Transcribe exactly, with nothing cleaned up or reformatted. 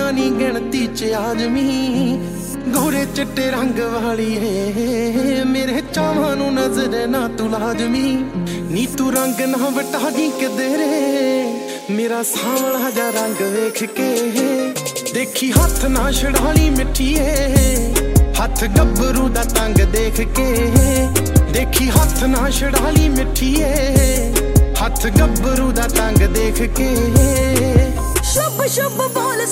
ਹੋਈਆਂ ਨੀ ਗਿਣਤੀ ਚ ਆਜਮੀ ਗੋਰੇ ਚਿੱਟੇ ਰੰਗ ਵਾਲੀ ਏ ਮੇਰੇ ਚਾਵਾਂ ਨੂੰ ਨਜ਼ਰ ਨਾ ਤੂੰ ਲਾਜ਼ਮੀ ਨੀ ਤੂੰ ਰੰਗ ਨਾ ਵਟਾ ਦੀ ਕਿਧਰੇ ਮੇਰਾ ਸਾਂਵਲਾ ਜਾ ਰੰਗ ਵੇਖ ਕੇ ਦੇਖੀ ਹੱਥ ਨਾ ਛੜਾਲੀ ਮਿੱਠੀਏ ਹੱਥ ਗੱਭਰੂ ਦਾ ਤੰਗ ਦੇਖ ਕੇ ਦੇਖੀ ਹੱਥ ਨਾ ਛੜਾਲੀ ਮਿੱਠੀਏ ਹੱਥ ਗੱਭਰੂ ਦਾ ਤੰਗ ਦੇਖ ਕੇ ਸ਼ੁਭ ਸ਼ੁਭ ਬੋਲ